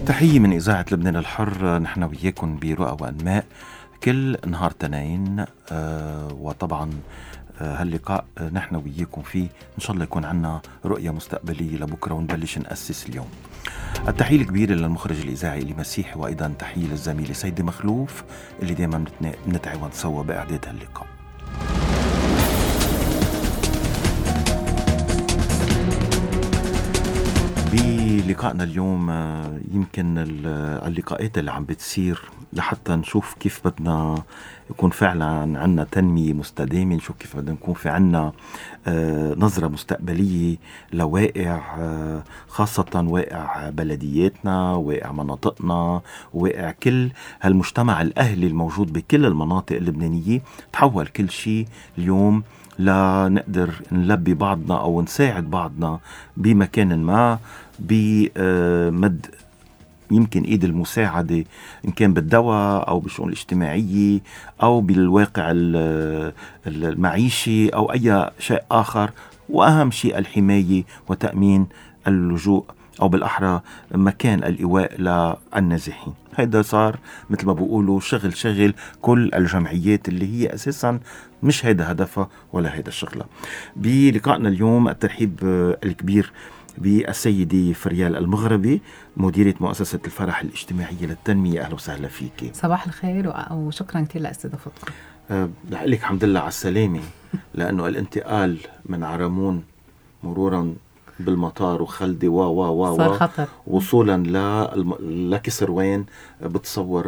تحية من إذاعة لبنان الحر. نحن وياكم برؤى وأنماء كل نهار تنين. وطبعا هاللقاء نحن وياكم فيه إن شاء الله يكون عنا رؤية مستقبلية لبكرة ونبلش نأسس اليوم. التحية الكبيرة للمخرج الإذاعي إلي مسيحي، وأيضا تحية للزميلة سيدي مخلوف اللي دائما بنتعاون سوا بإعداد هاللقاء. بلقائنا اليوم يمكن اللقاءات اللي عم بتصير لحتى نشوف كيف بدنا يكون فعلا عنا تنمية مستدامة، نشوف كيف بدنا نكون في عنا نظرة مستقبلية لواقع، خاصة واقع بلدياتنا، واقع مناطقنا، واقع كل هالمجتمع الأهلي الموجود بكل المناطق اللبنانية. تحول كل شيء اليوم لنقدر نلبي بعضنا أو نساعد بعضنا بمكان ما، بمد يمكن إيد المساعدة إن كان بالدواء أو بالشؤون الاجتماعية أو بالواقع المعيشي أو أي شيء آخر، وأهم شيء الحماية وتأمين اللجوء أو بالأحرى مكان الإيواء للنازحين. هيدا صار مثل ما بقولوا شغل كل الجمعيات اللي هي أساسا مش هيدا هدفها ولا هيدا شغلة. بلقائنا اليوم الترحيب الكبير بالسيدة فريال المغربي، مديرة مؤسسة الفرح الاجتماعية للتنمية. أهلا وسهلا فيك. صباح الخير وشكرا كثير لاستضافتكم. لك الحمد لله على السلامة، لأنه الانتقال من عرمون مرورا بالمطار وخلدي صار خطر، وصولا لكسروان بتصور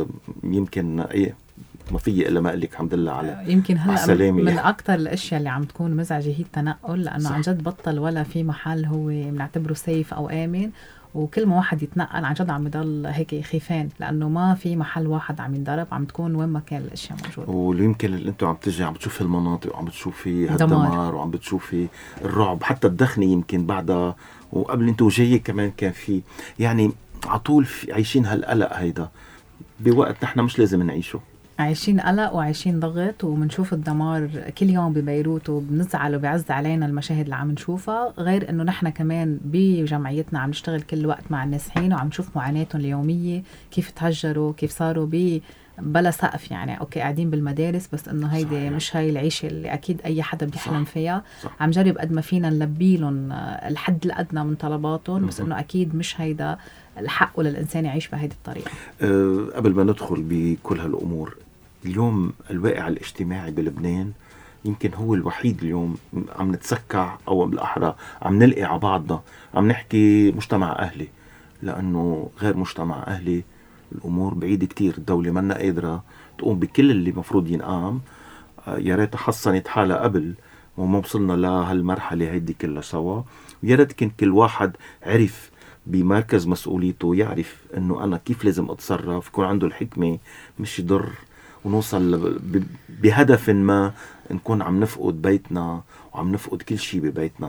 يمكن ما في إلا ما قلك الحمد لله على يمكن هلا السلامة. من أكتر الأشياء اللي عم تكون مزعجة هي التنقل، لأنه عن جد بطل ولا في محل هو بنعتبره سيف أو آمن، وكل ما واحد يتنقل عن جد عم يضل هيك خيفان، لأنه ما في محل واحد عم ينضرب، عم تكون وين ما كان الأشياء موجودة. ويمكن اللي انتم عم تجي عم بتشوفي المناطق وعم بتشوفي هالدمار وعم بتشوفي الرعب، حتى الدخنة يمكن بعدها وقبل انتم جايين كمان كان في، يعني عطول عايشين هالقلق هيدا بوقت نحن مش لازم نعيشه. عايشين قلق وعايشين ضغط، ومنشوف الدمار كل يوم ببيروت، وبنزعل وبيعز علينا المشاهد اللي عم نشوفها، غير انه نحن كمان بجمعيتنا عم نشتغل كل وقت مع النازحين وعم نشوف معاناتهم اليومية، كيف تهجروا، كيف صاروا بلا سقف. يعني اوكي قاعدين بالمدارس، بس انه هيدي مش هاي العيشة اللي اكيد اي حدا بيحلم فيها. عم جرب قد ما فينا نلبي لهم الحد الادنى من طلباتهم، بس انه اكيد مش هيدا الحق للإنسان يعيش بهيدي الطريقة. قبل ما ندخل بكل هالأمور، اليوم الواقع الاجتماعي بلبنان يمكن هو الوحيد اليوم عم نتسكع، أو بالأحرى عم نلقي على بعضنا، عم نحكي مجتمع أهلي، لأنه غير مجتمع أهلي الأمور بعيدة كتير. الدولة منا قادرة تقوم بكل اللي مفروض ينقام. يا ريت حصنت حالها قبل وما وصلنا لهالمرحلة هيدي كلها سوا. ويا ريت كان كل واحد عرف بمركز مسؤوليته يعرف انه انا كيف لازم اتصرف، يكون عنده الحكمة مش يضر، ونوصل بهدف ما نكون عم نفقد بيتنا وعم نفقد كل شيء ببيتنا.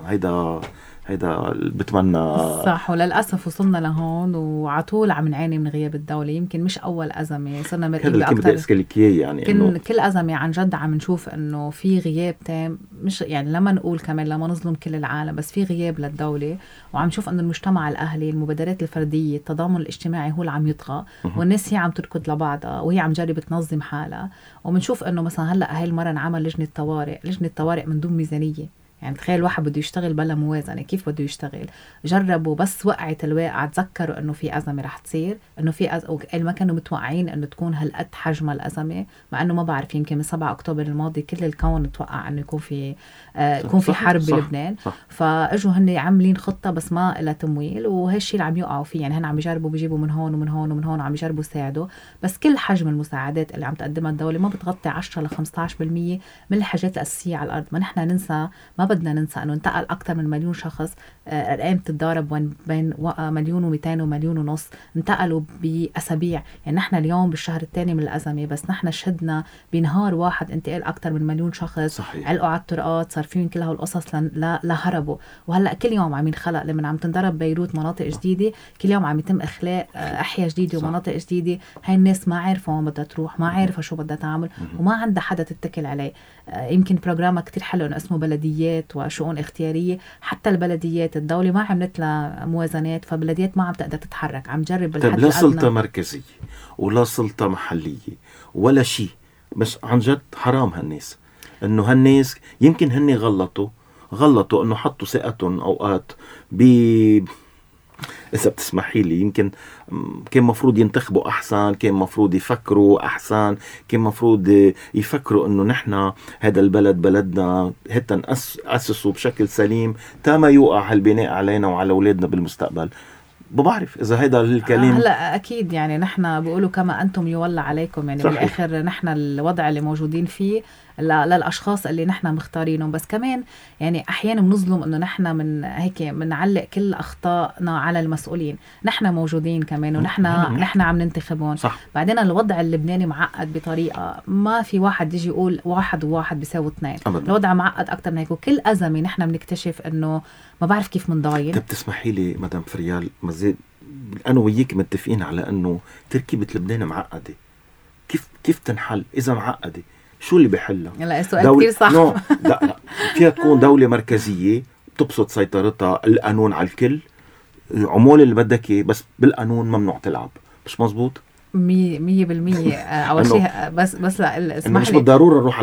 هيدا بتمنى صح. وللأسف وصلنا لهون وعطول عم نعاني من غياب الدولة. يمكن مش أول أزمة صرنا مرقين بأكتر، يعني كل أزمة عن جد عم نشوف إنه في غياب تام. مش يعني لما نقول كمان لما نظلم كل العالم، بس في غياب للدولة، وعم نشوف إنه المجتمع الأهلي، المبادرات الفردية، التضامن الاجتماعي هو اللي عم يطغى، والناس هي عم تركض لبعضها وهي عم جرب تنظم حالها. ومنشوف إنه مثلا هلأ هاي المرة انعمل لجنة طوارئ من دون ميزانية. يعني تخيل واحد بده يشتغل بلا موازنة، كيف بده يشتغل؟ جربوا بس وقعت الواقع، تذكروا انه في أزمة رح تصير، انه في ما كانوا متوقعين انه تكون هالقد حجم الأزمة، مع انه ما بعرف يمكن من 7 أكتوبر الماضي كل الكون توقع انه يكون في يكون في حرب بلبنان. فاجوا هن عاملين خطة بس ما لها تمويل، وهالشي اللي عم يقعوا فيه. يعني هن عم يجربوا بيجيبوا من هون ومن هون ومن هون، وعم يجربوا يساعدوا، بس كل حجم المساعدات اللي عم تقدمها الدولة ما بتغطي 10 ل 15% من الحاجات الأساسية على الأرض. ما نحن ننسى، ما بدنا ننسى انه انتقل اكثر من 1,000,000 شخص. الارقام تتضارب بين 1,200,000 و1,500,000 انتقلوا باسابيع. يعني نحن اليوم بالشهر الثاني من الازمه، بس نحن شهدنا بنهار واحد انتقال اكثر من 1,000,000 شخص. صحيح. علقوا على الطرقات، صار فيهم كل هالقصص لهربوا. وهلا كل يوم عم ينخلق، لما عم تنضرب بيروت مناطق جديده، كل يوم عم يتم اخلاء احياء جديده ومناطق جديده. هاي الناس ما عارفه وين بدها تروح، ما عارفه شو بدها تعمل، وما عندها حدا تتكل عليه. يمكن بروجرام كتير حلو انه اسمه بلديات انتخابات وشؤون اختيارية. حتى البلديات الدولة ما عملت لها موازنات، فبلديات ما عم تقدر تتحرك، عم جرب بالحد لا سلطة الأدنى. مركزية ولا سلطة محلية ولا شيء. بس عن جد حرام هالناس، انه هالناس يمكن هني غلطوا انه حطوا ثقتهم اوقات إذا بتسمحي لي، يمكن كان مفروض ينتخبوا أحسن، كان مفروض يفكروا أحسن، كان مفروض يفكروا إنه نحن هذا البلد بلدنا، حتى نأسسوا بشكل سليم تاما يوقع هالبناء علينا وعلى أولادنا بالمستقبل. بعرف إذا هيدا الكلام هلا أكيد يعني نحن بيقولوا كما أنتم يولى عليكم، يعني صحيح. بالآخر نحن الوضع اللي موجودين فيه للأشخاص اللي نحن مختارينهم. بس كمان يعني أحيانا بنظلم إنه نحن من هيك بنعلق كل أخطائنا على المسؤولين. نحن موجودين كمان ونحن عم ننتخبون. صح. بعدين الوضع اللبناني معقد بطريقة ما في واحد يجي يقول 1 و1 بيساوي 2. أبداً. الوضع معقد أكتر من هيك، وكل أزمة نحن بنكتشف إنه ما بعرف كيف منضاين. طب تسمحي لي مدام فريال مزيد، أنا وياك متفقين على أنه تركيبة لبنان معقدة. كيف تنحل إذا معقدة؟ شو اللي بيحلها؟ لا السؤال كتير صح. لا فيها تكون دولة مركزية تبسط سيطرتها، القانون على الكل، عمول اللي بدك اياه، بس بالقانون ممنوع تلعب. مش مزبوط؟ 100%. أول شيء بس لا اسمح مش لي، بالضرورة نروح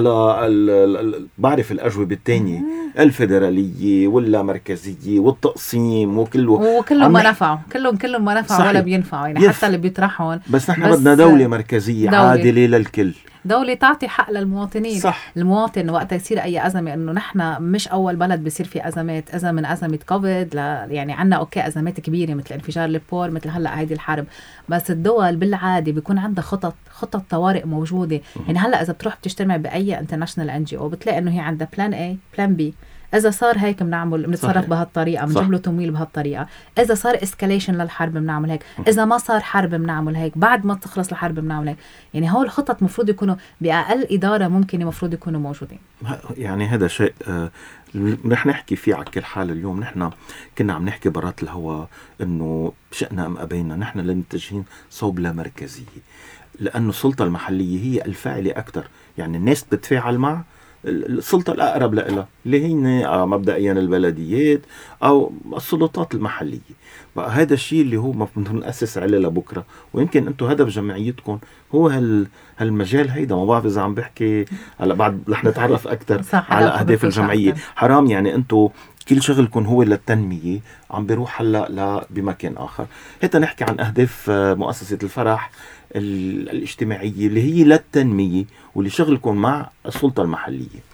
على بعرف الأجوبة التانية الفيدرالية ولا مركزية والتقسيم وكلهم ما نفعوا، كلهم ما نفعوا ولا بينفعوا يعني حتى اللي بيطرحون. بس نحن بدنا دولة مركزية عادلة للكل، دولة تعطي حق للمواطنين. صح. المواطن وقت يصير أي أزمة، إنه نحن مش أول بلد بيصير في أزمات، إذا من أزمة كوفيد يعني عنا أوكي أزمات كبيرة مثل انفجار البور، مثل هلأ هيدي الحرب. بس الدول بالعادة بيكون عندها خطط طوارئ موجودة. يعني هلأ إذا بتروح بتجتمع بأي انترناشنال NGO بتلاقي إنه هي عندها بلان A بلان B. إذا صار هيك بنتصرف بهالطريقة، بنجيب له تمويل بهالطريقة. إذا صار اسكاليشن للحرب بنعمل هيك، إذا ما صار حرب بنعمل هيك، بعد ما تخلص الحرب بنعمل هيك. يعني هول الخطط مفروض يكونوا بأقل إدارة ممكن مفروض يكونوا موجودين. يعني هذا شيء رح نحكي فيه على كل حال. اليوم نحن كنا عم نحكي برات الهواء إنه شئنا أم أبينا نحن لمتجهين صوب لا مركزية، لأنه السلطة المحلية هي الفاعلة أكتر. يعني الناس بتتفاعل مع السلطة الأقرب لها اللي هي مبدئيا البلديات أو السلطات المحلية. بقى هذا الشيء اللي هو بنأسس عليه لبكرة، ويمكن أنتم هدف جمعيتكم هو هالمجال هيدا. ما بعرف إذا عم بحكي هلا بعد رح نتعرف أكتر على أهداف الجمعية. حرام يعني أنتم كل شغلكم هو للتنمية عم بيروح هلا بمكان آخر. حتى نحكي عن أهداف مؤسسة الفرح الاجتماعية اللي هي للتنمية واللي شغلكم مع السلطة المحلية.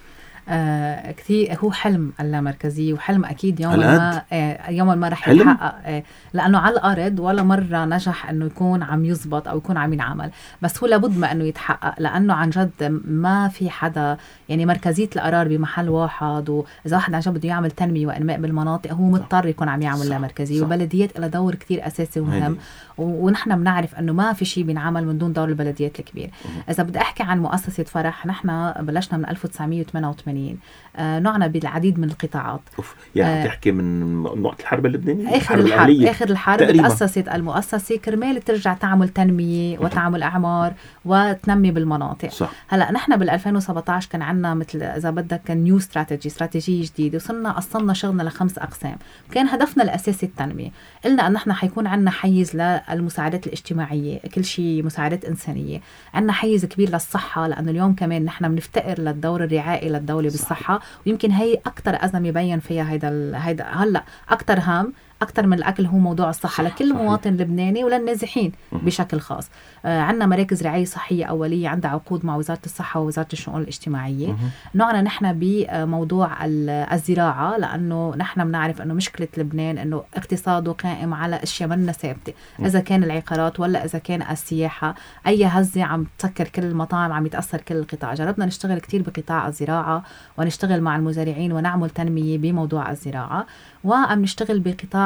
كثير هو حلم اللامركزية، وحلم أكيد يوما ما رح يتحقق، لأنه على الأرض ولا مرة نجح أنه يكون عم يزبط أو يكون عم ينعمل. بس هو لابد ما أنه يتحقق، لأنه عن جد ما في حدا يعني مركزية القرار بمحل واحد. وإذا واحد عن جد بده يعمل تنمية وإنماء بالمناطق هو مضطر يكون عم يعمل لامركزية. والبلديات لها دور كتير أساسي ومهم، ونحن بنعرف أنه ما في شيء بينعمل من دون دور البلديات الكبير. إذا بدي أحكي عن مؤسسة فرح، نحن بلشنا من 1988. نوعنا بالعديد من القطاعات. يعني تحكي من وقت الحرب اللبنانية، آخر الحرب تأسست المؤسسة كرمال ترجع تعمل تنمية وتعمل أعمار وتنمي بالمناطق. صح. هلأ نحن بال2017 كان عنا مثل إذا بدك كان نيو استراتيجية جديدة، وصلنا أصلنا شغلنا ل5 أقسام. كان هدفنا الأساسي التنمية. قلنا أن نحن حيكون عنا حيز للمساعدات الاجتماعية، كل شيء مساعدات إنسانية. عنا حيز كبير للصحة، لأنه اليوم كمان نحن بنفتقر للدور الرعائي للدولة بالصحة، ويمكن هي أكتر أزمة يبين فيها هيدا هلأ أكتر هام أكتر من الأكل هو موضوع الصحة لكل مواطن لبناني وللنازحين بشكل خاص. عندنا مراكز رعاية صحية أولية عندها عقود مع وزارة الصحة ووزارة الشؤون الاجتماعية. نوعنا نحن بموضوع الزراعة، لأنه نحن بنعرف أنه مشكلة لبنان أنه اقتصاده قائم على أشياء منا ثابتة، إذا كان العقارات ولا إذا كان السياحة. أي هزة عم تسكر كل المطاعم، عم يتأثر كل القطاع. جربنا نشتغل كتير بقطاع الزراعة ونشتغل مع المزارعين ونعمل تنمية بموضوع الزراعة، وعم نشتغل بقطاع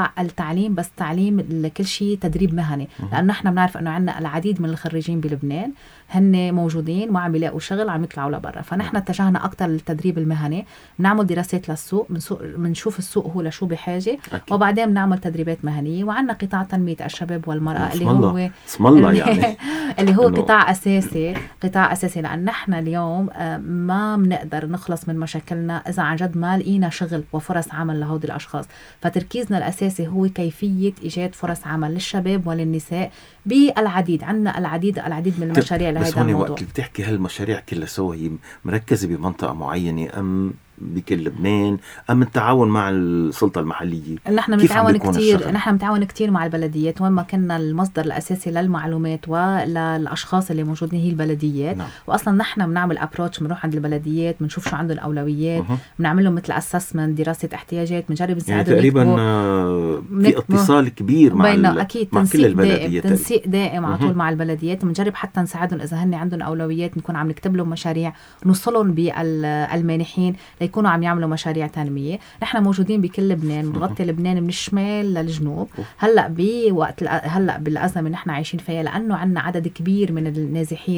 قطاع التعليم، بس تعليم كل شيء تدريب مهني، لأنه نحن بنعرف أنه عندنا العديد من الخريجين بلبنان هن موجودين ما عم بيلاقوا شغل، عم يطلعوا لبرا. فنحن اتجهنا أكتر للتدريب المهني، بنعمل دراسات للسوق، بنشوف السوق هو لشو بحاجة، وبعدين بنعمل تدريبات مهنية. وعندنا قطاع تنمية الشباب والمرأة اللي هو اسم الله يعني اللي هو قطاع أساسي، لأن نحن اليوم ما بنقدر نخلص من مشاكلنا إذا عن جد ما لقينا شغل وفرص عمل لهؤلاء الأشخاص. فتركيزنا الأساسي هو كيفية إيجاد فرص عمل للشباب وللنساء بالعديد. عندنا العديد من المشاريع لهذا الموضوع. وقت اللي بتحكي هالمشاريع كلها سوا، هي مركزة بمنطقة معينة أم بكل لبنان أم التعاون مع السلطة المحلية؟ نحن بنتعاون كتير مع البلديات، وين ما كنا المصدر الأساسي للمعلومات وللأشخاص اللي موجودين هي البلديات. نعم. وأصلا نحن بنعمل أبروتش، بنروح عند البلديات، بنشوف شو عندهم أولويات، بنعمل لهم مثل أسسمنت، دراسة احتياجات، بنجرب نساعدهم. يعني تقريبا في اتصال كبير مع كل البلديات، تنسيق دائم على طول مع البلديات. بنجرب حتى نساعدهم إذا هن عندهم أولويات، نكون عم نكتب لهم مشاريع نوصلهم بالمانحين يكونوا عم يعملوا مشاريع تنمية. نحن موجودين بكل لبنان، بنغطي لبنان من الشمال للجنوب. هلأ بالأزمة نحن عايشين فيها، لأنه عنا عدد كبير من النازحين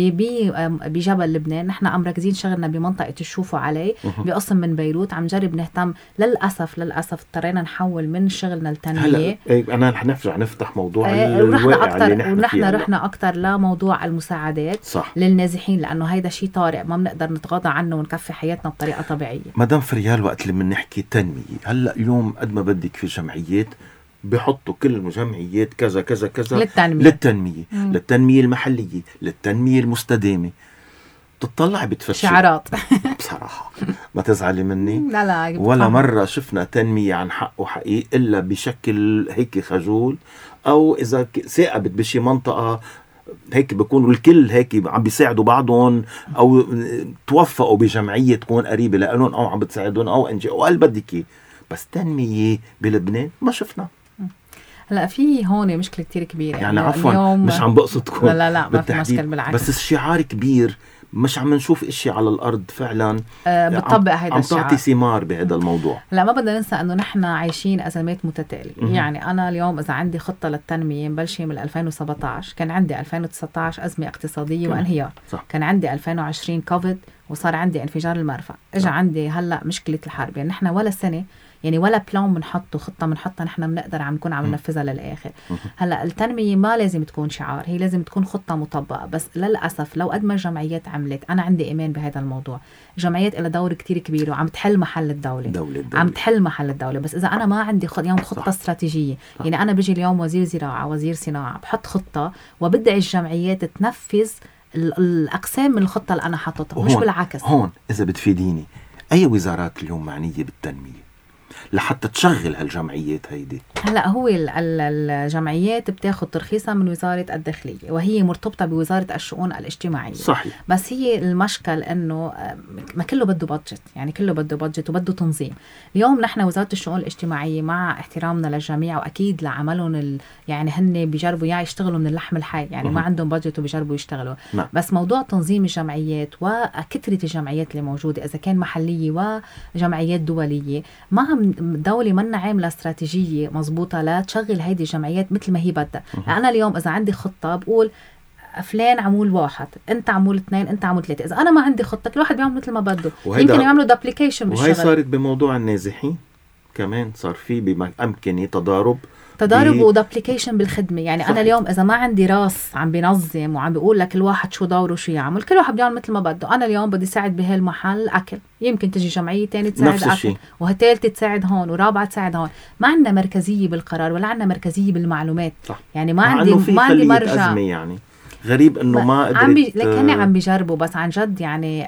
بجبل لبنان. نحن مركزين شغلنا بمنطقة الشوفوا علي بقسم من بيروت. عم جرب نهتم، للأسف اضطرينا نحول من شغلنا التنمية. أنا رح نرجع نفتح موضوع الواقع اللي نحن فيه. رحنا أكتر لموضوع المساعدات صح. للنازحين، لأنه هيدا شيء طارئ ما بنقدر نتغاضى عنه ونكفي حياتنا بطريقة طبيعية. مدام فريال، وقت اللي بنحكي تنمية، هلأ اليوم قد ما بدك في جمعيات بيحطوا كل الجمعيات كذا كذا كذا للتنمية المحلية، للتنمية المستدامة. تطلع بتفشل شعارات بصراحة، ما تزعلي مني. لا ولا مرة شفنا تنمية عن حق وحقيق إلا بشكل هيك خجول، أو إذا ثاقبت بشي منطقة هيك بيكونوا الكل هيك عم بيساعدوا بعضهم، او توفقوا بجمعية تكون قريبة لهم او عم بتساعدهم او انجي او قال بدك. بس تنمية بلبنان ما شفنا. هلا في هون مشكلة كتير كبيرة، يعني عفوا مش عم بقصدكم، لا ما في مشكلة، بالعكس، بس الشعار كبير، مش عم نشوف اشي على الارض فعلا بتطبق هيدا الشعار، عم تعطي ثمار بهذا الموضوع. لا ما بدنا ننسى انه نحن عايشين ازمات متتالية. يعني انا اليوم اذا عندي خطة للتنمية مبلشة من 2017، كان عندي 2019 ازمة اقتصادية وانهيار، كان عندي 2020 كوفيد، وصار عندي انفجار المرفأ، اجى عندي هلا مشكلة الحرب. يعني نحن ولا سنة يعني ولا بلان بنحطه، خطة بنحطها نحن بنقدر عم نكون عم ننفذها للآخر. هلا التنمية ما لازم تكون شعار، هي لازم تكون خطة مطبقة. بس للأسف لو قد ما الجمعيات عملت، أنا عندي إيمان بهذا الموضوع، الجمعيات إلها دور كتير كبير وعم تحل محل الدولة. عم تحل محل الدولة. بس إذا أنا ما عندي اليوم خطة استراتيجية، يعني أنا بيجي اليوم وزير زراعة، وزير صناعة، بحط خطة وبدعي الجمعيات تنفذ الأقسام من الخطة اللي أنا حطتها، مش بالعكس. هون إذا بتفيديني، أي وزارات اليوم معنية بالتنمية لحتى تشغل هالجمعيات هيدي؟ هلا هو الجمعيات بتاخد ترخيصها من وزارة الداخلية، وهي مرتبطة بوزارة الشؤون الاجتماعية. صحيح. بس هي المشكل انه ما كله بده بادجت، يعني كله بده بادجت وبده تنظيم. اليوم نحن وزارة الشؤون الاجتماعية مع احترامنا للجميع واكيد لعملهم يعني هن بيجربوا يشتغلوا من اللحم الحي، يعني ما عندهم بادجت وبيجربوا يشتغلوا. بس موضوع تنظيم الجمعيات وكثرة الجمعيات اللي موجودة اذا كان محلية وجمعيات دولية، ما الدولة منا عاملة استراتيجية مضبوطة لا تشغل هيدي الجمعيات مثل ما هي بدها. أنا اليوم إذا عندي خطة بقول فلان عمول 1، أنت عمول 2، أنت عمول 3. إذا أنا ما عندي خطة كل واحد بيعمل مثل ما بده، يمكن يعملوا دوبليكيشن بالشغل. وهي صارت بموضوع النازحين كمان، صار في بأمكنة تضارب ودوبليكيشن بالخدمة. يعني صحيح. أنا اليوم إذا ما عندي راس عم بينظم وعم بيقول لك الواحد شو دوره شو يعمل، كل واحد بيعمل مثل ما بده. أنا اليوم بدي ساعد بهالمحل أكل، يمكن تجي جمعية تاني تساعد أكل، وهتالتة تساعد هون، ورابعة تساعد هون. ما عندنا مركزية بالقرار ولا عندنا مركزية بالمعلومات. صح. يعني ما عندي مرجع. يعني غريب إنه ما قدرت. لكن عم بيجربوا، بس عن جد يعني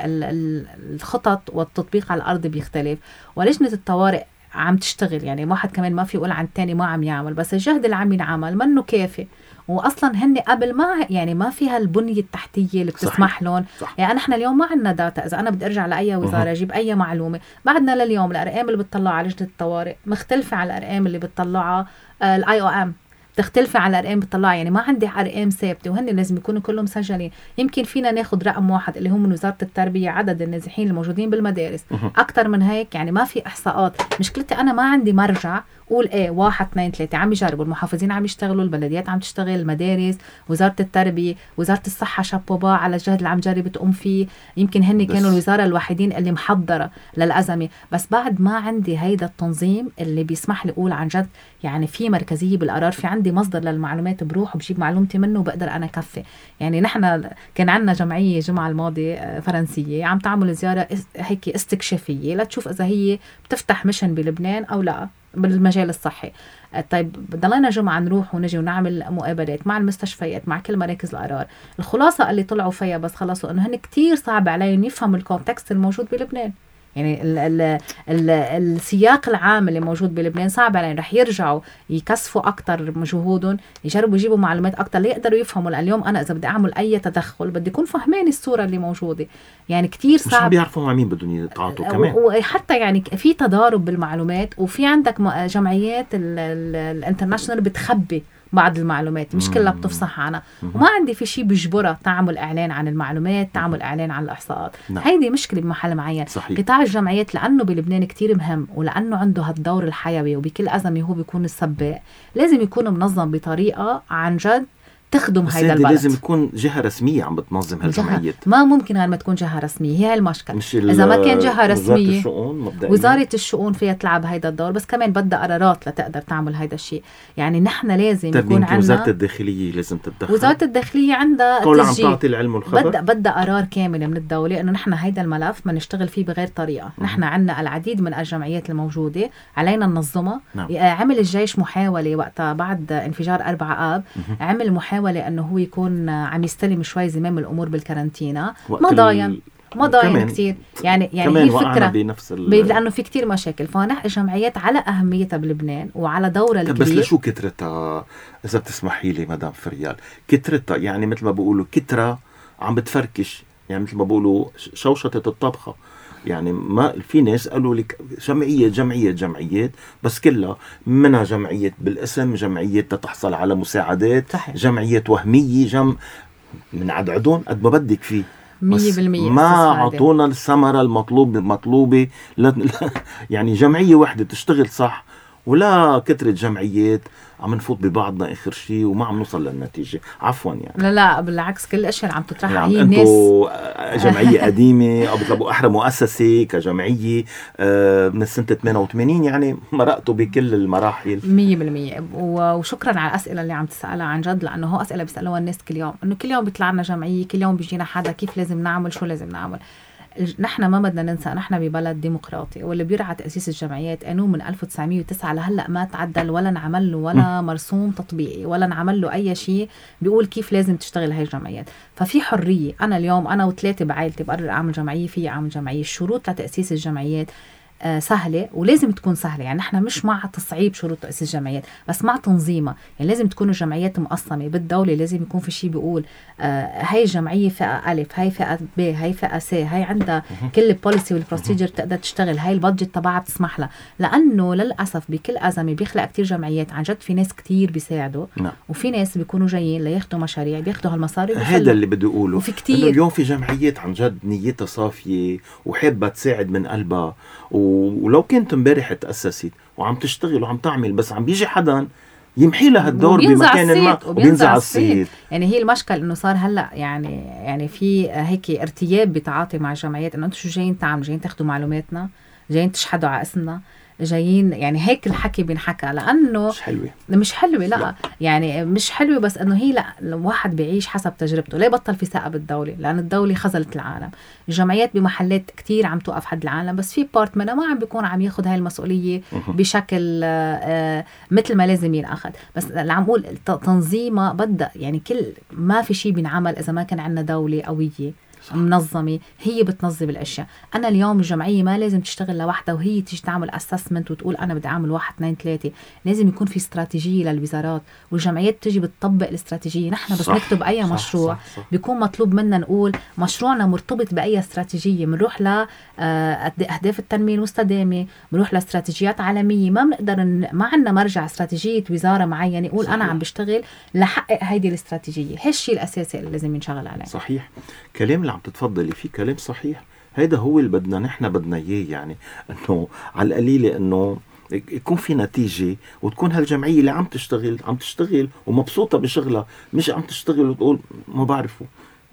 الخطط والتطبيق على الأرض بيختلف، ولجنة الطوارئ عم تشتغل. يعني واحد كمان ما في يقول عن التاني ما عم يعمل، بس الجهد اللي عم ينعمل منه كافي. واصلا هن قبل ما يعني ما فيها البنيه التحتيه اللي بتسمح لهم. يعني نحن اليوم ما عندنا داتا. اذا انا بدي ارجع لاي وزاره اجيب اي معلومه، بعدنا لليوم الارقام اللي بتطلعها على لجنه الطوارئ مختلفه عن الارقام اللي بتطلعها الاي او ام. بتختلفي على الأرقام بتطلع، يعني ما عندي أرقام ثابتة وهن لازم يكونوا كلهم مسجلين. يمكن فينا ناخد رقم واحد اللي هو من وزارة التربية، عدد النازحين الموجودين بالمدارس. أكتر من هيك يعني ما في إحصاءات. مشكلتي أنا ما عندي مرجع قول ايه 1 2 3. عم يجربوا، المحافظين عم يشتغلوا، البلديات عم تشتغل، المدارس، وزارة التربية، وزارة الصحة شابوبا على الجهد اللي عم جرب تقوم فيه. يمكن هن كانوا الوزارة الوحيدين اللي محضرة للأزمة، بس بعد ما عندي هيدا التنظيم اللي بيسمح لي أقول عن جد يعني في مركزية بالقرار، في عندي مصدر للمعلومات بروح وبجيب معلومتي منه وبقدر أنا كفي. يعني نحن كان عندنا جمعية الجمعة الماضية فرنسية عم تعمل زيارة هيك استكشافية لتشوف إذا هي بتفتح مشن بلبنان أو لا بالمجال الصحي. طيب ضلينا جمعة نروح ونجي ونعمل مقابلات مع المستشفيات مع كل مراكز القرار. الخلاصة اللي طلعوا فيها بس خلصوا إنه هن كتير صعب عليهم يفهموا الكونتكست الموجود بلبنان. يعني السياق العام اللي موجود بلبنان صعب عليهم، رح يرجعوا يكثفوا أكتر مجهودهم، يجربوا يجيبوا معلومات أكتر ليقدروا يفهموا. اليوم أنا إذا بدي أعمل أي تدخل بدي يكون فهماني الصورة اللي موجودة، يعني كتير صعب. مش عم بيعرفوا مع مين بدهم يتعاطوا كمان، وحتى يعني في تضارب بالمعلومات، وفي عندك جمعيات الانترناشنال بتخبي بعض المعلومات، مش كلها بتفصح عنها، وما عندي في شيء بيجبرها تعمل إعلان عن المعلومات، تعمل إعلان عن الإحصاءات. هيدي مشكلة بمحل معين. صحيح. قطاع الجمعيات لأنه بلبنان كتير مهم، ولأنه عنده هالدور الحيوي وبكل أزمة هو بيكون السباق، لازم يكون منظم بطريقة عن جد تخدم هيدا البلد. لازم يكون جهة رسمية عم بتنظم هالجمعيات، ما ممكن غير ما تكون جهة رسمية، هي المشكلة. إذا ما كان جهة رسمية وزارة الشؤون فيها تلعب هيدا الدور، بس كمان بدها قرارات لتقدر تعمل هيدا الشيء. يعني نحن لازم يكون عندنا وزارة الداخلية لازم تتدخل، وزارة الداخلية عندها تسجيل، عم تعطي العلم والخبر، بدها قرار كامل من الدولة إنه نحن هيدا الملف ما نشتغل فيه بغير طريقة. نحن عندنا العديد من الجمعيات الموجودة علينا ننظمها. عمل الجيش محاولة وقتها بعد انفجار 4 آب، عمل محاولة إنه هو يكون عم يستلم شوي زمام الأمور بالكارنتينا، ما ضاين كتير. يعني هي الفكرة لأنه في كتير مشاكل. فنحن الجمعيات على أهميتها بلبنان وعلى دورها الكبير. بس لشو كترتها إذا بتسمحي لي مدام فريال؟ كترتها يعني مثل ما بقولوا كترة عم بتفركش، يعني مثل ما بقولوا شوشتة الطبخة. يعني ما في ناس قالوا لك جمعيات بس كلها منها جمعية بالاسم، جمعية تحصل على مساعدات، صحيح. جمعية وهمية، من عددهم قد ما بدك فيه 100%. ما عطونا الثمرة المطلوبة يعني جمعية واحدة تشتغل صح، ولا كترة جمعيات عم نفوت ببعضنا آخر شيء وما عم نوصل للنتيجة. عفوا يعني لا بالعكس، كل الأشياء اللي عم تطرحها يعني هي الناس جمعية قديمة أو بيطلبوا أحرى مؤسسة كجمعية من سنة 88، يعني مرقتوا بكل المراحل 100%. وشكرا على الأسئلة اللي عم تسألها عن جد، لأنه هو أسئلة بيسألوها الناس كل يوم، إنه كل يوم بيطلع لنا جمعية، كل يوم بيجينا حدا كيف لازم نعمل، شو لازم نعمل. نحن ما بدنا ننسى نحن ببلد ديمقراطي، واللي بيرعى تأسيس الجمعيات قانون من 1909 لهلأ ما تعدل ولا نعمل له ولا مرسوم تطبيقي ولا نعمل له أي شيء بيقول كيف لازم تشتغل هاي الجمعيات. ففي حرية. أنا اليوم أنا و3 بعائلتي بقرر أعمل جمعية، في أعمل جمعية. الشروط لتأسيس الجمعيات سهلة ولازم تكون سهلة. يعني نحن مش مع تصعيب شروط تأسيس الجمعيات، بس مع تنظيمها. يعني لازم تكون الجمعيات مقسمة بالدولة، لازم يكون في شيء بيقول هاي الجمعية فئة ألف، هاي فئة ب، هاي فئة س، هاي عندها كل البوليسي والبروسيجر تقدر تشتغل، هاي البادجت تبعها بتسمح لها. لأنه للأسف بكل أزمة بيخلق كتير جمعيات عن جد في ناس كتير بيساعدوا، وفي ناس بيكونوا جايين لياخدوا مشاريع بياخدوا هالمصاري. هذا اللي بدي أقوله، وفي كتير إنه اليوم في جمعيات عن جد نيتها صافية وحابة تساعد من قلبها، ولو كنت امبارح تأسست وعم تشتغل وعم تعمل، بس عم بيجي حدا يمحي لها الدور بمكان ما وبينزع على الصيت. يعني هي المشكلة انه صار هلا يعني في هيك ارتياب بتعاطي مع الجمعيات، انه انتم شو جايين تعملوا؟ جايين تاخذوا معلوماتنا، جايين تشحدوا على اسمنا، جايين يعني هيك الحكي بينحكى. لانه مش حلوة لا يعني مش حلوة، بس انه هي لا، الواحد بيعيش حسب تجربته. ليه بطل في ثقة بالدولة؟ لان الدولة خذلت العالم. الجمعيات بمحلات كتير عم توقف حد العالم، بس في بارت منها ما عم بيكون عم ياخد هاي المسؤولية بشكل مثل ما لازم ينأخذ. بس اللي عم قول تنظيمها بدأ، يعني كل ما في شيء بينعمل اذا ما كان عندنا دولة قوية منظمة، هي بتنظم الأشياء. أنا اليوم الجمعية ما لازم تشتغل لوحدها وهي تيجي تعمل أسسمنت وتقول أنا بدي أعمل 1 2 3. لازم يكون في استراتيجية للوزارات، والجمعيات تيجي بتطبق الاستراتيجية. نحن بس نكتب أي مشروع بيكون مطلوب منا نقول مشروعنا مرتبط بأي استراتيجية. منروح لأهداف التنمية المستدامة، منروح لاستراتيجيات عالمية. ما بنقدر ما عندنا مرجع استراتيجية وزارة معينة يقول أنا عم بشتغل لحقق هيدي الاستراتيجية. هالشيء الأساسي اللي لازم ينشغل عليه. صحيح، كلام اللي عم تتفضلي فيه كلام صحيح. هيدا هو اللي بدنا إياه، يعني أنه على القليلة أنه يكون في نتيجة، وتكون هالجمعية اللي عم تشتغل ومبسوطة بشغلها، مش عم تشتغل وتقول ما بعرفه،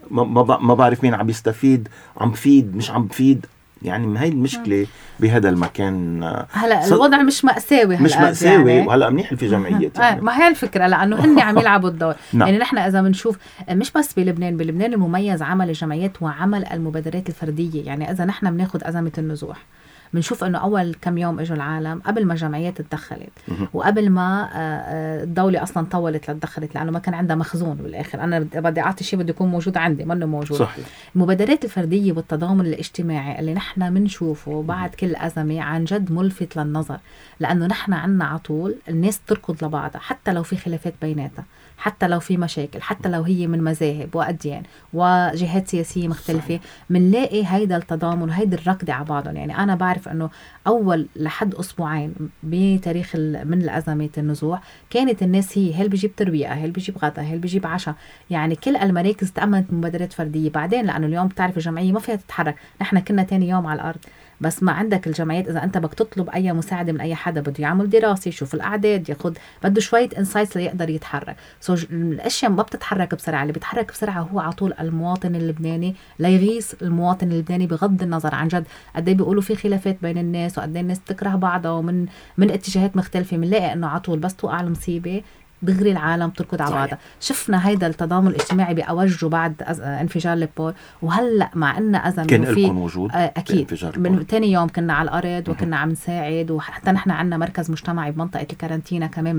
ما بعرف مين عم يستفيد، عم بفيد مش عم بفيد. يعني ما هي المشكلة بهذا المكان. هلا الوضع مش مأساوي، مش مأساوي يعني. وهلا منيح في جمعيات يعني. ما هي الفكرة، لأنه هن عم يلعبوا الدور. نعم. يعني نحن إذا بنشوف مش بس بلبنان المميز عمل الجمعيات وعمل المبادرات الفردية. يعني إذا نحن بناخد أزمة النزوح، بنشوف انه اول كم يوم اجوا العالم قبل ما جمعيات تدخلت، وقبل ما الدولة اصلا طولت لتدخلت، لانه ما كان عندها مخزون. بالاخر انا بدي اعطي شيء بده يكون موجود عندي، منه موجود. صحيح. المبادرات الفردية والتضامن الاجتماعي اللي نحن بنشوفه بعد كل أزمة عن جد ملفت للنظر، لانه نحن عنا عطول الناس تركض لبعضها، حتى لو في خلافات بيناتها، حتى لو في مشاكل، حتى لو هي من مذاهب وأديان وجهات سياسية مختلفة. منلاقي هيدا التضامن وهيدا الركض على بعضهم. يعني أنا بعرف أنه أول لحد أسبوعين بتاريخ من الأزمة النزوح كانت الناس هي بيجيب ترويقة، هل بيجيب غدا، هل بيجيب عشاء. يعني كل المراكز تأمنت مبادرات فردية. بعدين لأنه اليوم بتعرف الجمعية ما فيها تتحرك، نحن كنا تاني يوم على الأرض. بس ما عندك الجمعيات، إذا أنت بدك تطلب أي مساعدة من أي حدا بده يعمل دراسة، يشوف الأعداد، ياخد بده شوية إنسايتس ليقدر يتحرك. الأشياء ما بتتحرك بسرعة. اللي بيتحرك بسرعة هو عطول المواطن اللبناني ليغيث المواطن اللبناني، بغض النظر عن جد قد ايه بيقولوا في خلافات بين الناس وقد ايه الناس تكره بعضها ومن اتجاهات مختلفة. بنلاقي إنه عطول بس توقع المصيبة دغري العالم تركض على بعضها. شفنا هيدا التضامن الاجتماعي بأوجه بعد انفجار ليبول، وهلا مع أن أزمة كان لكم وجود أكيد من تاني يوم كنا على الأرض وكنا عم نساعد، وحتى نحن عنا مركز مجتمعي بمنطقة الكارنتينا كمان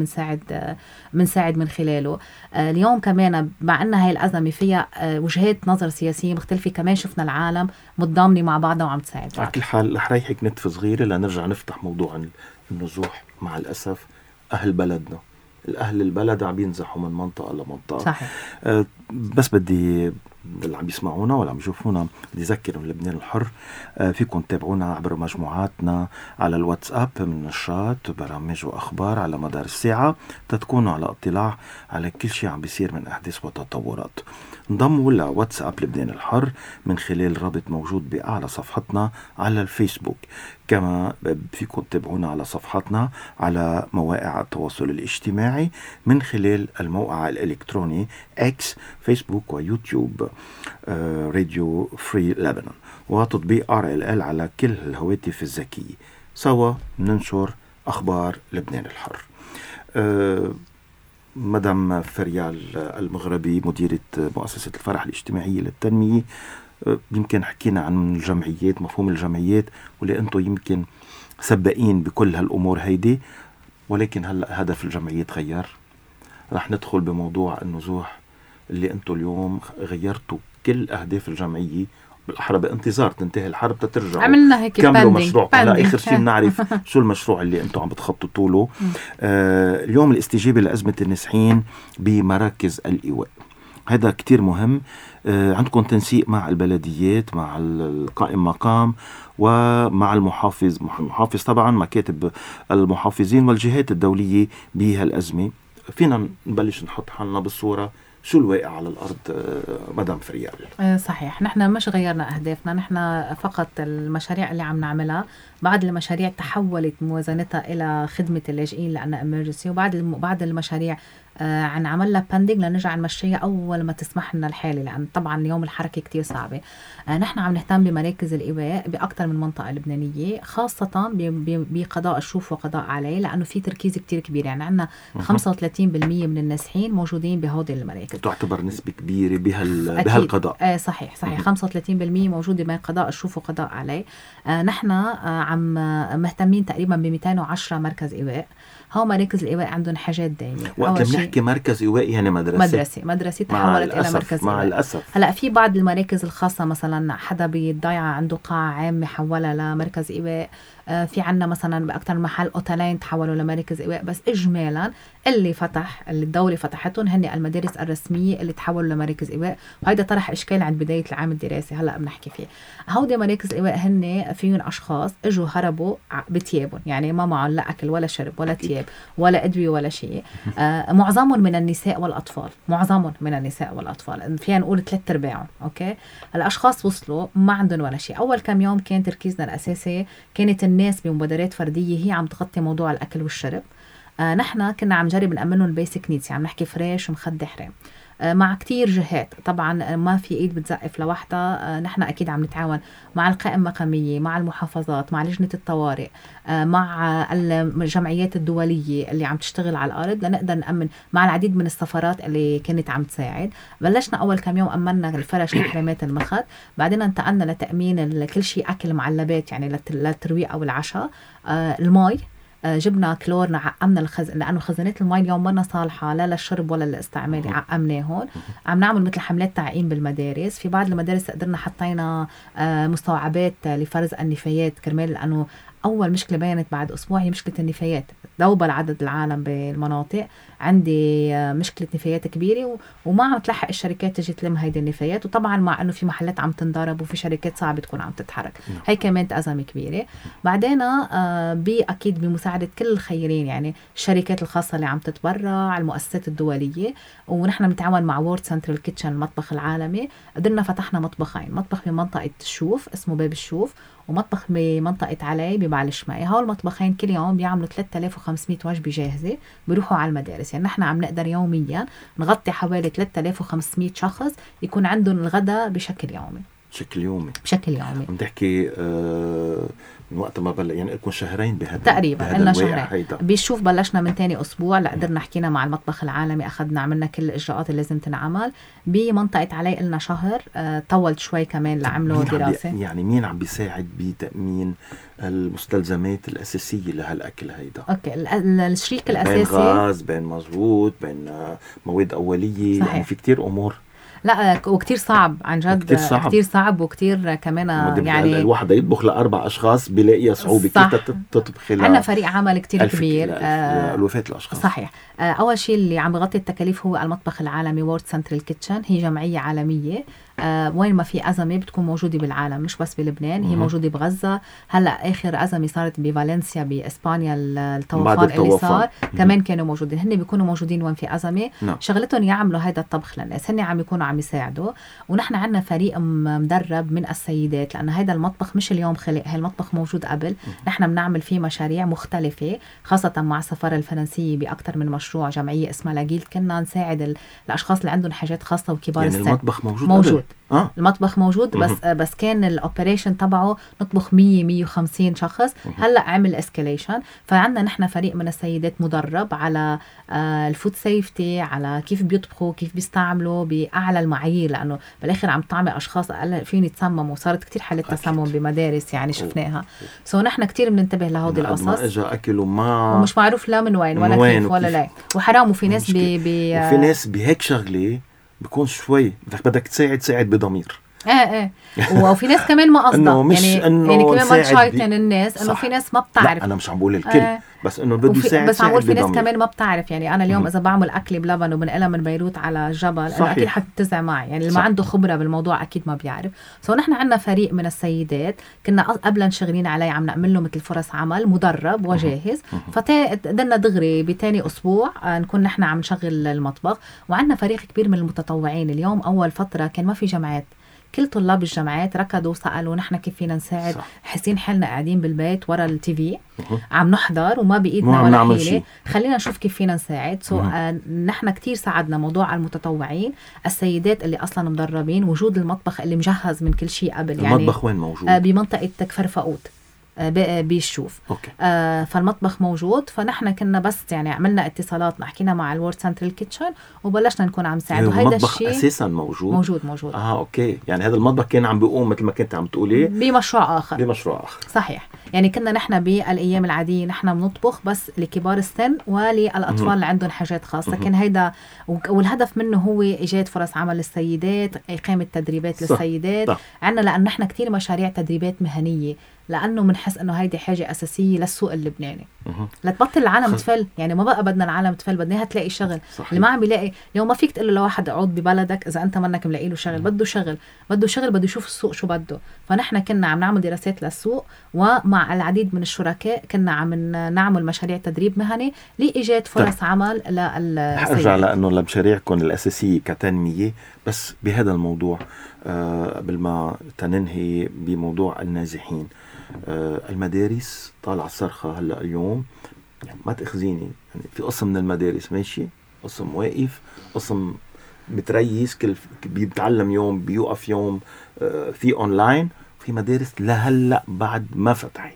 بنساعد من خلاله. اليوم كمان مع أن هاي الأزمة فيها وجهات نظر سياسية مختلفة، كمان شفنا العالم متضامنة مع بعضها وعم تساعد. على كل حال رح ريحك نتفة صغيرة لنرجع نفتح موضوع النزوح. مع الأسف أهل البلد عم ينزحوا من منطقة لمنطقة. صحيح. بس بدي اللي عم يسمعونا ولا عم يشوفونا بدي أذكرهم لبنان الحر، فيكم تتابعونا عبر مجموعاتنا على الواتساب من نشرات برامج وأخبار على مدار الساعة، تتكونوا على اطلاع على كل شيء عم بيصير من أحداث وتطورات. انضموا لواتساب لبنان الحر من خلال رابط موجود بأعلى صفحتنا على الفيسبوك. كما فيكم تتابعونا على صفحاتنا على مواقع التواصل الاجتماعي من خلال الموقع الإلكتروني X، فيسبوك ويوتيوب، راديو فري لبنان، وتطبيق RLL على كل الهواتف الذكية. سوا ننشر أخبار لبنان الحر. مدام فريال المغربي مديرة مؤسسة الفرح الاجتماعية للتنمية، يمكن حكينا عن الجمعيات، مفهوم الجمعيات، واللي أنتم يمكن سبقين بكل هالأمور هيدي، ولكن هلأ هدف الجمعية تغير. رح ندخل بموضوع النزوح اللي أنتم اليوم غيرتوا كل أهداف الجمعية، بالأحرى بانتظار تنتهي الحرب تترجعوا عملنا هيك كملوا مشروع. لا آخر شيء بنعرف شو المشروع اللي أنتم عم بتخططوا له. اليوم الاستجابة لأزمة النازحين بمراكز الإيواء، هذا كتير مهم. عندكم تنسيق مع البلديات، مع القائم مقام، ومع المحافظ طبعا، مكاتب المحافظين والجهات الدولية بهالأزمة. فينا نبلش نحط حالنا بالصورة، شو الواقع على الأرض مدام فريال؟ صحيح، نحن مش غيرنا أهدافنا، نحن فقط المشاريع اللي عم نعملها بعد المشاريع تحولت موازنتها إلى خدمة اللاجئين لأنها إمرجنسي، وبعد المشاريع عن عملنا باندينج لنرجع نمشيها أول ما تسمح لنا الحالة، لأن طبعا اليوم الحركة كتير صعبة. نحن عم نهتم بمراكز الإيواء بأكثر من منطقة لبنانية، خاصة بقضاء الشوف وقضاء عليه، لأنه في تركيز كتير كبير. يعني عندنا 35% من الناسحين موجودين بهذه المراكز، تعتبر نسبة كبيرة بهالقضاء. صحيح 35% موجودة بين قضاء الشوف وقضاء عليه. نحن عم مهتمين تقريبا ب 210 مركز إيواء. هو مراكز الإيواء عندهم حاجات دايمة. وقت بنحكي مركز إيواء يعني مدرسة تحولت إلى مركز مع إيواء. الأسف هلأ في بعض المراكز الخاصة مثلا حدا بالضيعة عنده قاعة عامة حولها لمركز إيواء. في عنا مثلا بأكتر محل أوتيلين تحولوا لمراكز إيواء. بس إجمالا اللي الدولة فتحتهم هن المدارس الرسمية اللي تحولوا لمراكز إيواء. وهيدا طرح إشكال عند بداية العام الدراسي هلأ بنحكي فيه. هودي مراكز الإيواء هن فيهم أشخاص إجوا هربوا بتيابهم، يعني ما معهم لا أكل ولا شرب ولا تياب ولا أدوية ولا شيء. معظمهم من النساء والأطفال، فينا نقول 3/4. أوكي، الأشخاص وصلوا ما عندهم ولا شيء. أول كم يوم كان تركيزنا الأساسي كانت الناس بمبادرات فردية هي عم تغطي موضوع الأكل والشرب. نحن كنا عم نجرب نأمنهم البيسك نيدز، عم نحكي فريش ومخدة حرام مع كتير جهات. طبعا ما في ايد بتزقف لوحدها. نحن اكيد عم نتعاون مع القائمة المقامية، مع المحافظات، مع لجنة الطوارئ، مع الجمعيات الدولية اللي عم تشتغل على الارض لنقدر نأمن، مع العديد من السفارات اللي كانت عم تساعد. بلشنا اول كم يوم امنا الفرش لحرامات المخد، بعدين انتقلنا لتأمين كل شيء اكل معلبات يعني للترويق او العشاء. المي جبنا كلورنا عقمنا لأنه خزانات المي اليوم منا صالحة لا للشرب ولا للاستعمال، عقمناهن. عم نعمل مثل حملات تعقيم بالمدارس. في بعض المدارس قدرنا حطينا مستوعبات لفرز النفايات كرمال، لأنه أول مشكلة بينت بعد أسبوع هي مشكلة النفايات. دوبل عدد العالم بالمناطق، عندي مشكلة نفايات كبيرة وما عم تلحق الشركات تجي تلم هيدي النفايات. وطبعا مع أنه في محلات عم تنضرب وفي شركات صعبة تكون عم تتحرك، هي كمان أزمة كبيرة. بعدين أكيد بمساعدة كل الخيرين، يعني الشركات الخاصة اللي عم تتبرع، المؤسسات الدولية، ونحن بنتعاون مع وورد سنترال كيتشن المطبخ العالمي. قدرنا فتحنا مطبخين، مطبخ بمنطقة الشوف اسمه باب الشوف، ومطبخ بمنطقة علي ببعلش مائي. هول المطبخين كل يوم بيعملوا 3500 وجبة جاهزة بيروحوا على المدارس. يعني نحن عم نقدر يوميا نغطي حوالي 3500 شخص يكون عندهم الغداء بشكل يومي. عم تحكي من وقت ما يعني لكم شهرين بهذا تقريبا، قلنا شهرين. بيشوف بلشنا من تاني أسبوع لقدرنا حكينا مع المطبخ العالمي، أخذنا عملنا كل الإجراءات اللي لازم تنعمل. بمنطقة علي قلنا شهر، طولت شوي كمان لعملوا دراسة. يعني مين عم بيساعد بتأمين المستلزمات الأساسية لهالأكل هيدا؟ أوكي، الشريك الأساسي بين غاز، بين مزبوط، بين مواد أولية. صحيح. يعني في كتير أمور. لا وكتير صعب عن جد، كتير صعب وكتير كمان يعني الواحد يطبخ ل4 أشخاص بلاقي صعوبة كيف تطبخ. عندنا فريق عمل كتير كبير، ألوفات الأشخاص. صحيح. أول شيء اللي عم بغطي التكاليف هو المطبخ العالمي وورد سنترال كيتشن. هي جمعية عالمية وين ما في أزمة بتكون موجودة بالعالم، مش بس بلبنان، هي موجودة بغزة. هلأ آخر أزمة صارت بفالنسيا بإسبانيا، الطوفان اللي صار كمان كانوا موجودين. هن بيكونوا موجودين وين في أزمة. شغلتهم يعملوا هيدا الطبخ للناس، هن عم يكونوا عم يساعدوا. ونحن عنا فريق مدرب من السيدات، لأن هيدا المطبخ مش اليوم خلق، هاي المطبخ موجود قبل. نحن بنعمل فيه مشاريع مختلفة، خاصة مع السفارة الفرنسية بأكتر من مشروع. جمعية اسمها لاجيل كنا نساعد الأشخاص اللي عندهم حاجات خاصة وكبار يعني السن. المطبخ موجود. المطبخ موجود، بس كان الاوبريشن تبعه نطبخ 150 شخص. هلا عمل اسكاليشن. فعندنا نحن فريق من السيدات مدرب على الفود سيفتي، على كيف بيطبخوا، كيف بيستعملوا باعلى المعايير، لانه بالاخر عم تطعمي اشخاص اقل فين يتسمموا. وصارت كتير حالات تسمم بمدارس يعني شفناها. نحن كتير بننتبه لهودي القصص. ما اجى اكل ومش معروف لا من وين ولا كيف ولا لا، وحرام. وفي ناس وفي ناس بهيك شغله بيكون شوي بدك تساعد بضمير. وفي ناس كمان ما قصدها، يعني كمان ما تشايطن الناس انه صح. في ناس ما بتعرف. لا انا مش عم بقول الكل، بس انه بده يساعد. بس عم بقول في ناس كمان ما بتعرف. يعني انا اليوم اذا بعمل اكل بلبن وبنقلها من بيروت على الجبل، انا اكيد حتتزع معي. يعني اللي ما عنده خبره بالموضوع اكيد ما بيعرف. نحن عندنا فريق من السيدات كنا قبلا شغالين عليه، عم نعمل له مثل فرص عمل مدرب وجاهز. فقدرنا دغري بتاني اسبوع نكون نحن عم نشغل المطبخ. وعندنا فريق كبير من المتطوعين. اليوم اول فتره كان ما في جامعات، كل طلاب الجامعات ركضوا وسألوا نحن كيف فينا نساعد. حاسين حالنا قاعدين بالبيت ورا التي في عم نحضر وما بإيدنا ولا حيلة، خلينا نشوف كيف فينا نساعد. نحن كتير ساعدنا موضوع المتطوعين، السيدات اللي أصلا مدربين، وجود المطبخ اللي مجهز من كل شيء قبل. يعني المطبخ وين موجود؟ بمنطقة كفر فقود. بيشوف. فالمطبخ موجود، فنحن كنا بس يعني عملنا اتصالات، حكينا مع الورد سنترال كيتشن وبلشنا نكون عم نساعد. وهيدا الشيء اساسا موجود. اوكي، يعني هذا المطبخ كان عم بيقوم مثل ما كنت عم تقولي بمشروع اخر. صحيح، يعني كنا نحن بالايام العاديه نحن بنطبخ بس لكبار السن وللاطفال اللي عندهم حاجات خاصه. كان هيدا والهدف منه هو ايجاد فرص عمل للسيدات، اقامه تدريبات للسيدات عندنا، لانه نحن كتير مشاريع تدريبات مهنيه، لانه بنحس انه هيدي حاجه اساسيه للسوق اللبناني. لتبطل العالم تفل، يعني ما بقى بدنا العالم تفل، بدنا اياها تلاقي شغل. اللي ما عم بيلاقي اليوم، ما فيك تقول له لواحد اقعد ببلدك اذا انت منك ملاقي له شغل. بده شغل، بده يشوف السوق شو بده. فنحن كنا عم نعمل دراسات للسوق، ومع العديد من الشركاء كنا عم نعمل مشاريع تدريب مهني لايجاد فرص عمل للسيدات. ارجع لانه لمشاريعكم الاساسيه كتنميه، بس بهذا الموضوع قبل ما تننهي بموضوع النازحين. المدارس طالعه صرخه هلا اليوم، يعني ما تاخذيني، يعني في قسم من المدارس ماشي، قسم واقف، قسم بتريس، كل بيتعلم يوم بيوقف يوم، في اونلاين، في مدارس لهلا بعد ما فتحت.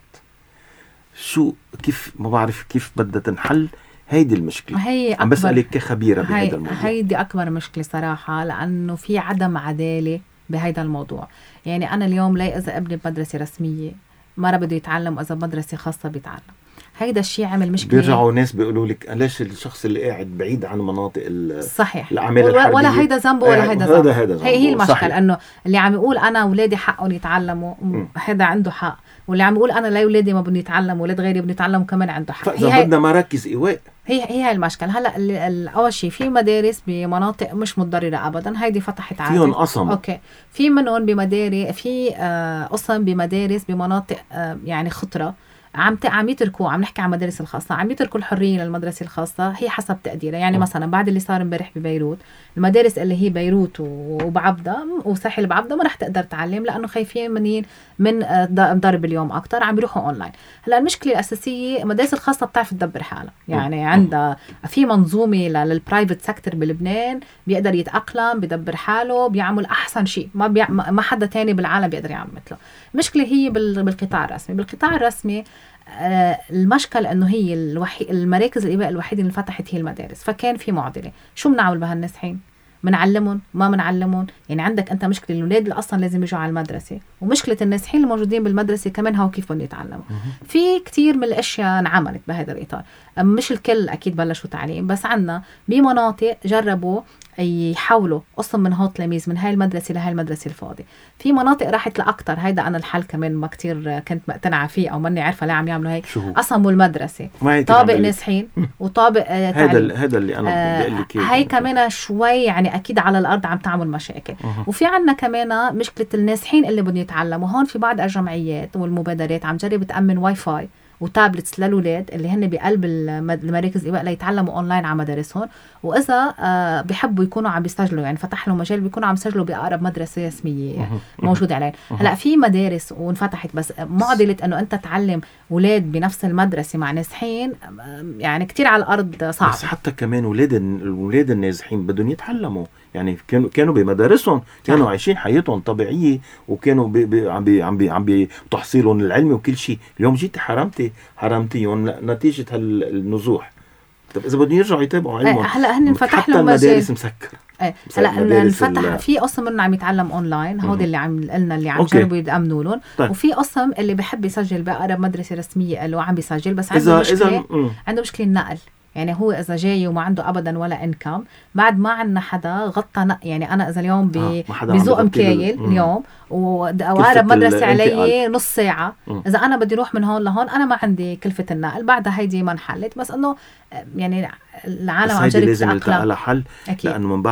شو كيف ما بعرف كيف بدها تنحل هيدي المشكله. عم بسألك كخبيره بهذا الموضوع. هيدي اكبر مشكله صراحه، لانه في عدم عداله بهيدا الموضوع. يعني انا اليوم لا اذا ابني بمدرسه رسميه مرة بده يتعلم، اذا مدرسه خاصه بيتعلم. هيدا الشيء عمل مشكله. بيرجعوا ناس بيقولوا لك ليش الشخص اللي قاعد بعيد عن مناطق صحيح الاعمال الحربيه ولا هيدا ذنبه ولا هيدا ذنبه. هي المشكله، انه اللي عم يقول انا اولادي حقهم يتعلموا هذا عنده حق، واللي عم يقول انا لا اولادي ما بدهم يتعلموا، اولاد غيري بدهم يتعلموا كمان عنده حق. فاذا بدنا مراكز ايواء، هي المشكله. هلا اول شيء في مدارس بمناطق مش متضرره ابدا، هيدي فتحت عادي فيهم قسم. اوكي، في منهم بمدارس، في قسم بمدارس بمناطق يعني خطره عم يتركوا. عم نحكي عن المدارس الخاصة، عم يتركوا الحرية للمدرسة الخاصة هي حسب تقديرها. يعني مثلا بعد اللي صار امبارح ببيروت، المدارس اللي هي بيروت وبعبدة وساحل بعبدة ما رح تقدر تعلم، لأنه خايفين من ضرب اليوم أكتر، عم يروحوا أونلاين. هلا المشكلة الأساسية المدارس الخاصة بتعرف تدبر حالها، يعني عندها في منظومة للبرايفت سيكتور بلبنان بيقدر يتأقلم، بيدبر حاله، بيعمل أحسن شيء ما حدا تاني بالعالم بيقدر يعمل مثله. المشكلة هي بالقطاع الرسمي. بالقطاع الرسمي المشكلة انه هي المراكز الإباء الوحيدة اللي فتحت هي المدارس، فكان في معضلة. شو بنعمل بهالنازحين؟ منعلمهم ما منعلمهم؟ يعني عندك انت مشكلة الأولاد اللي اصلا لازم يجوا على المدرسة، ومشكلة النازحين الموجودين بالمدرسة كمان هو كيف بدهم يتعلموا. في كتير من الاشياء انعملت بهذا الإطار، مش الكل اكيد بلشوا تعليم، بس عنا بمناطق جربوا يحولوا قسم من هون تلاميذ من هاي المدرسة لهاي المدرسة الفاضية. في مناطق راحت لأكتر، هيدا أنا الحل كمان ما كتير كنت مقتنعة فيه أو ماني عارفة لا عم يعملوا هيك. قسموا المدرسة طابق نازحين وطابق تعليم. هذا اللي أنا بدي أقول لك هاي كمان شوي يعني أكيد على الأرض عم تعمل مشاكل. وفي عنا كمان مشكلة النازحين اللي بدهم يتعلموا. هون في بعض الجمعيات والمبادرات عم جرب تأمن واي فاي وتابلتس للولاد اللي هن بقلب المراكز إباء ليتعلموا أونلاين على مدارسهم، وإذا بيحبوا يكونوا عم بيسجلوا، يعني فتح لهم مجال بيكونوا عم يسجلوا بأقرب مدرسة رسمية موجودة عليهم. هلأ في مدارس وانفتحت، بس معضلة أنه أنت تعلم ولاد بنفس المدرسة مع نازحين يعني كتير على الأرض صعب. بس حتى كمان ولاد النازحين بدهم يتعلموا، يعني كانوا بمدارسهم، كانوا عايشين حياتهم طبيعية، وكانوا عم بتحصيلهم العلمي وكل شيء. اليوم جيت حرمتيهم نتيجة هالنزوح. طب إذا بدهم يرجعوا يتابعوا علمهم، هلا هن فتح حتى المدارس مسكر. هلا انفتح في قسم منهم عم يتعلم اونلاين، هودي اللي عم قلنا اللي عم جربوا يتامنوا لهم. طيب. وفي قسم اللي بحب يسجل بأقرب مدرسة رسمية له عم بيسجل، بس عنده مشكلة النقل. يعني هو إذا جاي وما عنده أبدا ولا إنكم، بعد ما عنا حدا غطى يعني أنا إذا اليوم بزوق مكايل اليوم وأقرب مدرسة علي نص ساعة، إذا أنا بدي روح من هون لهون أنا ما عندي كلفة النقل. بعدها هيدي ما انحلت، بس إنه يعني العالم عم جرب لازم يلتقى لها حل، لأنه من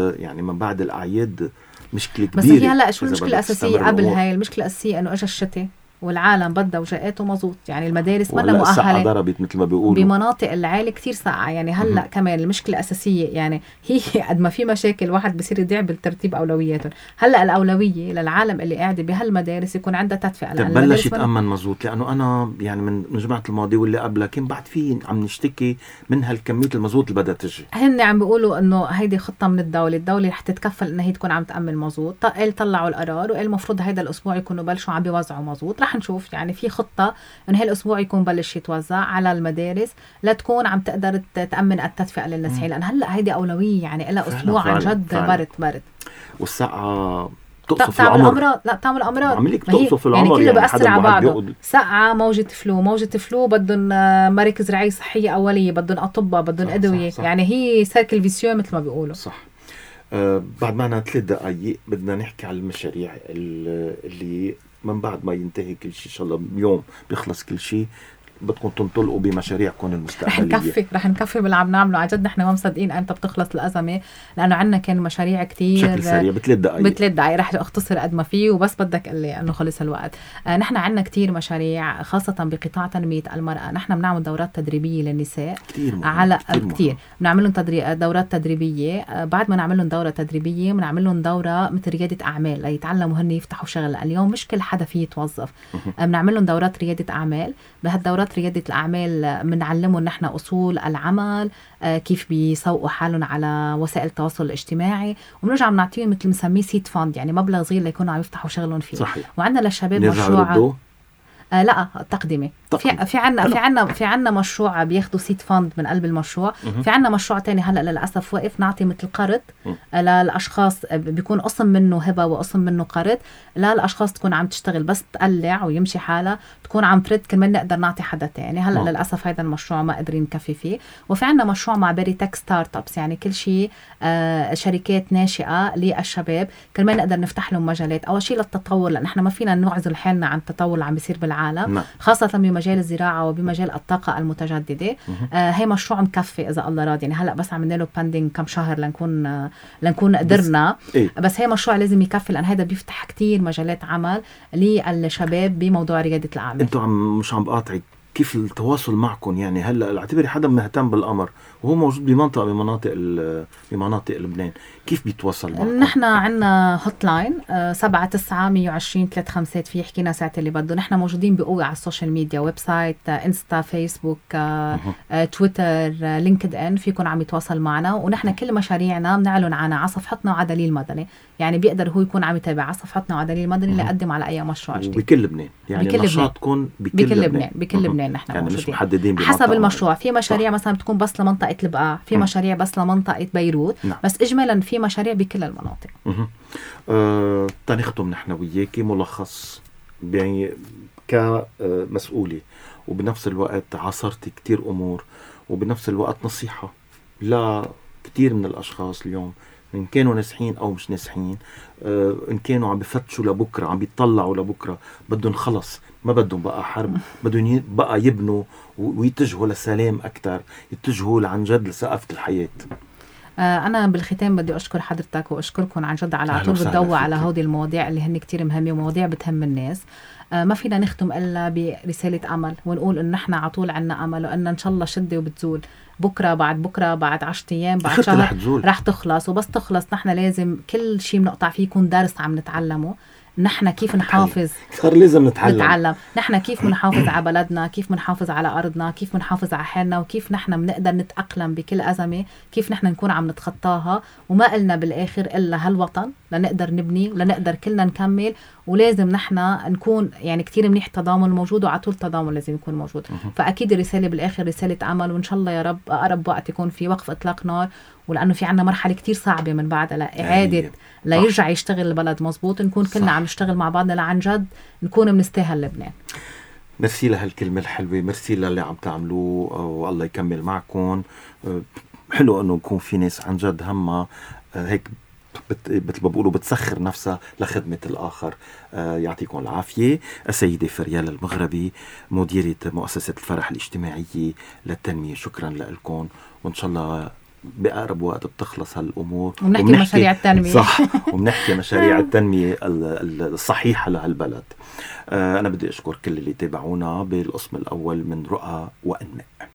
بعد الأعياد مشكلة كبيرة. بس هي هلا شو المشكلة الأساسية قبل هاي؟ المشكلة الأساسية إنه إجا الشتاء والعالم بدها وجاءته مزوط، يعني المدارس ما مؤهله. الساعة ضربت مثل ما بيقولوا بمناطق العالي كتير ساقعة. يعني هلا كمان المشكلة الأساسية، يعني هي قد ما في مشاكل واحد بصير يضيع بالترتيب أولوياتهم. هلا الأولوية للعالم اللي قاعدة بهالمدارس يكون عندها تدفئة. بلش يتأمن مزوط، لأنه أنا يعني من جمعة الماضي واللي قبلها كان بعد في عم نشتكي من هالكمية المزوط اللي بدها تجي. هن عم بيقولوا إنه هيدي خطة من الدولة رح تتكفل إنها هي تكون عم تأمن مزوط. طلعوا القرار وقال المفروض هيدا الأسبوع يكونوا بلشوا عم بيوزعوا مزوط. ورح نشوف يعني في خطة إنه هالأسبوع يكون بلش يتوزع على المدارس لتكون عم تقدر تأمن التدفئة للنسعين، لأن هلأ هيدي أولوية يعني إلها أسبوع عن جد برد. والساعة تقصف تعمل العمر. أمراض، لا تعمل أمراض، عمليك تقصف العمر، يعني كله بأثر على بعضه. بيقود. سقعة، موجة فلو بدهم مراكز رعاية صحية أولية، بدهم أطباء، بدهم أدوية، صح. يعني هي سيركل فيسيو مثل ما بيقولوا. صح. بعد معنا 3 دقايق بدنا نحكي على المشاريع اللي من بعد ما ينتهي كل شيء إن شاء الله اليوم بيخلص كل شيء بدكم تنطلقوا بمشاريعكم المستقبلية. رح نكفي باللي عم نعمله. عن جد نحن ما مصدقين امتى بتخلص الأزمة، لأنه عندنا كان مشاريع كتير بشكل سريع ب3 دقايق رح أختصر قد ما فيه، وبس بدك قلي أنه خلص الوقت. نحن عندنا كتير مشاريع خاصة بقطاع تنمية المرأة. نحن بنعمل دورات تدريبية للنساء على كتير بنعمل لهم دورات تدريبية. بعد ما نعمل لهم دورة تدريبية بنعمل لهم دورة مثل ريادة أعمال ليتعلموا هن يفتحوا شغل. اليوم مش كل حدا فيه يتوظف. بنعمل لهم دورات ريادة أعمال. بهالدورات ريادة الأعمال بنعلمهم نحن أصول العمل، كيف بيسوقوا حالهم على وسائل التواصل الاجتماعي، وبنرجع بنعطيهم مثل مسميه سيد فاند، يعني مبلغ صغير ليكونوا عم يفتحوا شغلهم فيه. صحيح. وعندنا للشباب مشروع لا تقديمي. في عنا مشروع بياخدوا سيد فاند من قلب المشروع. في عنا مشروع تاني هلا للاسف واقف، نعطي مثل قرض للاشخاص، بيكون قسم منه هبه وقسم منه قرض للاشخاص تكون عم تشتغل بس تقلع ويمشي حالها، تكون عم ترد كمان نقدر نعطي حدا تاني. هلا للاسف هذا المشروع ما قادرين نكفي فيه. وفي عنا مشروع مع بيري تك ستارت ابس، يعني كل شيء شركات ناشئه للشباب كمان نقدر نفتح لهم مجالات. اول شيء للتطور، لان احنا ما فينا نعزل حالنا عن التطور اللي عم بيصير بالعالم، خاصة بمجال الزراعة وبمجال الطاقة المتجددة. هي مشروع مكفي إذا الله راضي. يعني هلأ بس عملنا له باندينج كم شهر لنكون قدرنا. بس هي مشروع لازم يكفي، لأن هذا بيفتح كتير مجالات عمل للشباب بموضوع ريادة الأعمال. أنتوا مش عم بقاطعك، كيف التواصل معكم؟ يعني هلا اعتبري حدا مهتم بالأمر وهو موجود بمناطق لبنان، كيف بيتواصل معكم؟ نحن عنا هوت لاين 79-120-35 في يحكينا ساعة اللي بده. نحن موجودين بقوة على السوشيال ميديا، ويب سايت، انستا، فيسبوك، تويتر، لينكد ان، فيكن عم يتواصل معنا. ونحن كل مشاريعنا بنعلن عنها على صفحتنا وعلى دليل مدني، يعني بيقدر هو يكون عم يتابع على صفحتنا وعلى دليل مدني ليقدم على أي مشروع جديد بكل لبنان. يعني نشاطكم بكل لبنان نحن يعني موجودين. مش محددين حسب المشروع. في مشاريع مثلا بتكون بس لمنطقة البقاع، في مشاريع بس لمنطقة بيروت. بس إجمالا في مشاريع بكل المناطق. تنختم نحن وياكي ملخص يعني كمسؤولة، وبنفس الوقت عاصرت كتير أمور، وبنفس الوقت نصيحة لا كتير من الأشخاص اليوم إن كانوا ناجحين أو مش ناجحين، إن كانوا عم بفتشوا لبكرة، عم بيطلعوا لبكرة، بدهم خلص ما بدهم بقى حرب، بدهم بقى يبنوا ويتجهوا للسلام أكتر، يتجهوا عن جد لثقافة الحياة. أنا بالختام بدي أشكر حضرتك وأشكركم عن جد على طول بتدوى على هودي المواضيع اللي هن كتير مهمة ومواضيع بتهم الناس. ما فينا نختم إلا برسالة أمل، ونقول إن نحن عطول عنا أمل، وإن إن شاء الله شدة وبتزول بكرة بعد 10 أيام بعد شهر رح تخلص. وبس تخلص نحن لازم كل شيء بنقطع فيه يكون درس عم نتعلمه. نحن كيف نحافظ، لازم نتعلم نحن كيف بنحافظ على بلدنا، كيف بنحافظ على أرضنا، كيف بنحافظ على حالنا، وكيف نحن بنقدر نتأقلم بكل أزمة، كيف نحن نكون عم نتخطاها. وما قلنا بالآخر إلا هالوطن لنقدر نبني ولنقدر كلنا نكمل. ولازم نحن نكون يعني كتير منيح تضامن موجود، وعطول التضامن لازم يكون موجود. فأكيد الرسالة بالآخر رسالة أمل، وإن شاء الله يا رب أقرب وقت يكون في وقف إطلاق نار، ولأنه في عنا مرحلة كتير صعبة من بعدها لإعادة ليرجع يشتغل البلد مزبوط، نكون كلنا عم نشتغل مع بعضنا لعن جد نكون بنستاهل لبنان. ميرسي لهالكلمة الحلوة، ميرسي للي عم تعملوه، والله يكمل معكم. حلو انه يكون في ناس عن جد همها هيك مثل ما بقولوا بتسخر نفسها لخدمة الآخر. يعطيكم العافية. السيدة فريال المغربي، مديرة مؤسسة الفرح الاجتماعية للتنمية، شكرا لكم، وإن شاء الله بأقرب وقت بتخلص هالأمور وبنحكي مشاريع التنمية. صح، وبنحكي مشاريع التنمية الصحيحة لهالبلد. أنا بدي أشكر كل اللي تابعونا بالقسم الأول من رؤى وأنماء.